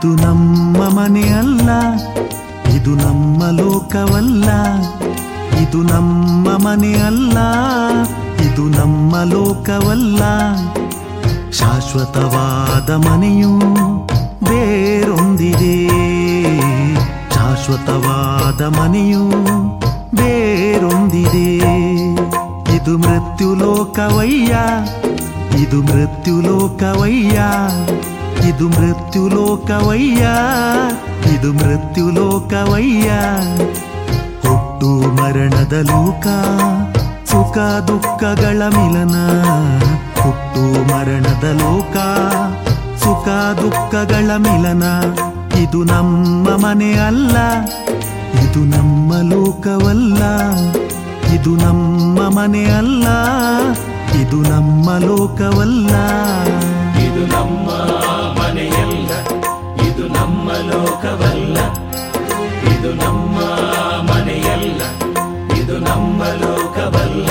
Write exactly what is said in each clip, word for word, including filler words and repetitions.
ಇದು ನಮ್ಮ ಮನೆ ಅಲ್ಲ, ಇದು ನಮ್ಮ ಲೋಕವಲ್ಲ. ಇದು ನಮ್ಮ ಮನೆ ಅಲ್ಲ, ಇದು ನಮ್ಮ ಲೋಕವಲ್ಲ. ಶಾಶ್ವತವಾದ ಮನೆಯು ಬೇರೊಂದಿದೆ, ಶಾಶ್ವತವಾದ ಮನೆಯು ಬೇರೊಂದಿದೆ. ಇದು ಮೃತ್ಯು ಲೋಕವಯ್ಯ, ಇದು ಮೃತ್ಯು ಲೋಕವಯ್ಯ, ಇದು ಮೃತ್ಯು ಲೋಕವಯ್ಯ, ಇದು ಮೃತ್ಯು ಲೋಕವಯ್ಯ. ಹುಟ್ಟು ಮರಣದ ಲೋಕ, ಸುಖ ದುಃಖಗಳ ಮಿಲನ. ಹುಟ್ಟು ಮರಣದ ಲೋಕ, ಸುಖ ದುಃಖಗಳ ಮಿಲನ. ಇದು ನಮ್ಮ ಮನೆ ಅಲ್ಲ, ಇದು ನಮ್ಮ ಲೋಕವಲ್ಲ. ಇದು ನಮ್ಮ ಮನೆ ಅಲ್ಲ, ಇದು ನಮ್ಮ ಲೋಕವಲ್ಲ. ಇದು ನಮ್ಮ ಮನೆಯಲ್ಲ, ಇದು ನಮ್ಮ ಲೋಕವಲ್ಲ. ಇದು ನಮ್ಮ ಮನೆಯಲ್ಲ, ಇದು ನಮ್ಮ ಲೋಕವಲ್ಲ.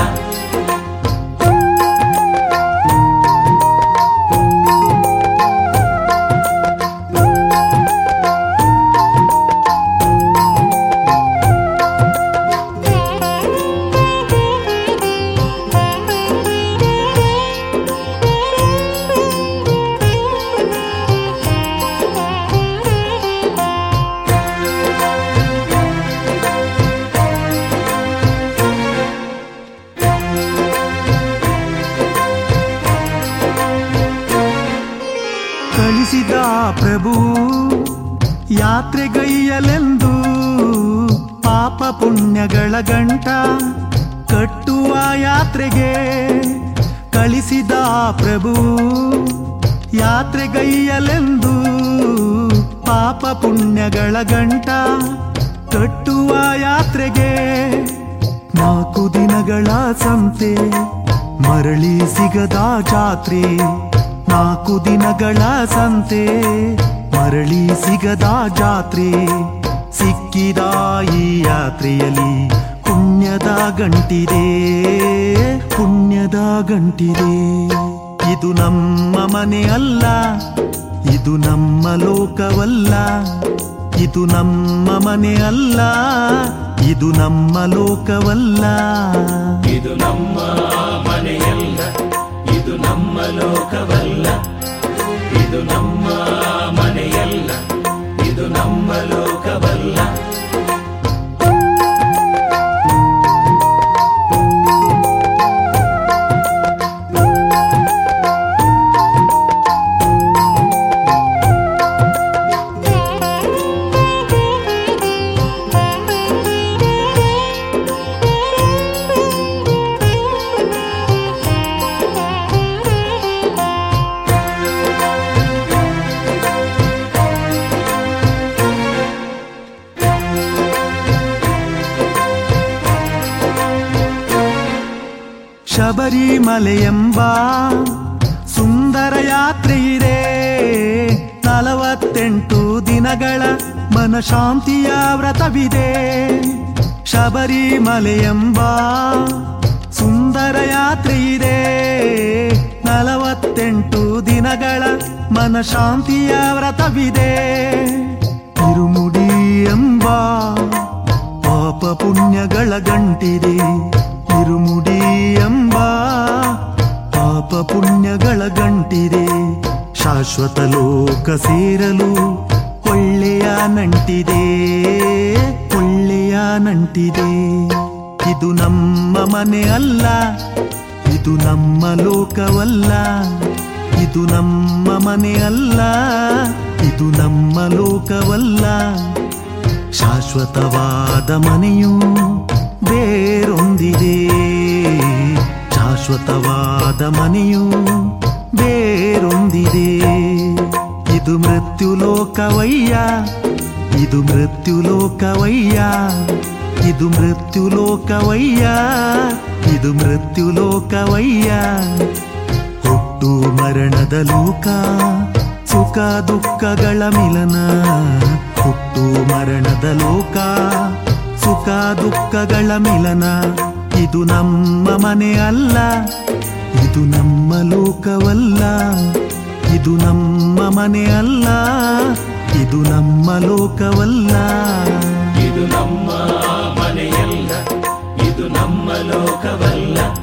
ಕಳಿಸಿದ ಪ್ರಭು ಯಾತ್ರೆಗೈಯಲೆಂದು ಪಾಪ ಪುಣ್ಯಗಳ ಗಂಟ ಕಟ್ಟುವ ಯಾತ್ರೆಗೆ. ಕಳಿಸಿದ ಪ್ರಭು ಯಾತ್ರೆಗೈಯಲೆಂದು ಪಾಪ ಪುಣ್ಯಗಳ ಗಂಟ ಕಟ್ಟುವ ಯಾತ್ರೆಗೆ. ನಾಲ್ಕು ದಿನಗಳ ಸಂತೆ ಮರಳಿ ಸಿಗದ ಜಾತ್ರೆ. ನಾಲ್ಕು ದಿನಗಳ ಸಂತೆ ಮರಳಿ ಸಿಗದ ಜಾತ್ರೆ. ಸಿಕ್ಕಿದ ಈ ಯಾತ್ರೆಯಲ್ಲಿ ಪುಣ್ಯದ ಗಂಟಿದೆ, ಪುಣ್ಯದ ಗಂಟಿದೆ. ಇದು ನಮ್ಮ ಮನೆ ಅಲ್ಲ, ಇದು ನಮ್ಮ ಲೋಕವಲ್ಲ. ಇದು ನಮ್ಮ ಮನೆ ಅಲ್ಲ, ಇದು ನಮ್ಮ ಲೋಕವಲ್ಲ. ಇದು ನಮ್ಮ ಮನೆಯಲ್ಲ, ಇದು ನಮ್ಮ ಲೋಕವಲ್ಲ. ಇದು ನಮ್ಮ ಮನೆಯಲ್ಲ, ಇದು ನಮ್ಮ ಲೋಕವಲ್ಲ. ಶಬರಿಮಲೆಯೆಂಬ ಸುಂದರ ಯಾತ್ರೆ ಇದೆ. ನಲವತ್ತೆಂಟು ದಿನಗಳ ಮನಶಾಂತಿಯ ವ್ರತವಿದೆ. ಶಬರಿಮಲೆಯೆಂಬ ಸುಂದರ ಯಾತ್ರೆ ಇದೆ. ನಲವತ್ತೆಂಟು ದಿನಗಳ ಮನಶಾಂತಿಯ ವ್ರತವಿದೆ. ತಿರುಮುಡಿ ಎಂಬ ಪಾಪ ಪುಣ್ಯಗಳ ಗಂಟಿದೆ. ತಿರುಮುಡಿ ಎಂಬ ಪಾಪ ಪುಣ್ಯಗಳ ಗಂಟಿದೆ. ಶಾಶ್ವತ ಲೋಕ ಸೇರಲು ಒಳ್ಳೆಯ ನಂಟಿದೆ, ಒಳ್ಳೆಯ ನಂಟಿದೆ. ಇದು ನಮ್ಮ ಮನೆ ಅಲ್ಲ, ಇದು ನಮ್ಮ ಲೋಕವಲ್ಲ. ಇದು ನಮ್ಮ ಮನೆ ಅಲ್ಲ, ಇದು ನಮ್ಮ ಲೋಕವಲ್ಲ. ಶಾಶ್ವತವಾದ ಮನೆಯು ಬೇರೊಂದಿದೆ, ಶಾಶ್ವತವಾದ ಮನೆಯು ಬೇರೊಂದಿದೆ. ಇದು ಮೃತ್ಯು ಲೋಕವಯ್ಯ, ಇದು ಮೃತ್ಯು ಲೋಕವಯ್ಯ, ಇದು ಮೃತ್ಯು ಲೋಕವಯ್ಯ, ಇದು ಮೃತ್ಯು ಲೋಕವಯ್ಯ. ಹುಟ್ಟು ಮರಣದ ಲೋಕ, ಸುಖ ದುಃಖಗಳ ಮಿಲನ. ಹುಟ್ಟು ಮರಣದ ಲೋಕ, ಸುಖ ದುಃಖಗಳ ಮಿಲನ. ಇದು ನಮ್ಮ ಮನೆ ಅಲ್ಲ, ಇದು ನಮ್ಮ ಲೋಕವಲ್ಲ. ಇದು ನಮ್ಮ ಮನೆ ಅಲ್ಲ, ಇದು ನಮ್ಮ ಲೋಕವಲ್ಲ, ಇದು ನಮ್ಮ ಮನೆಯಲ್ಲ, ಇದು ನಮ್ಮ ಲೋಕವಲ್ಲ.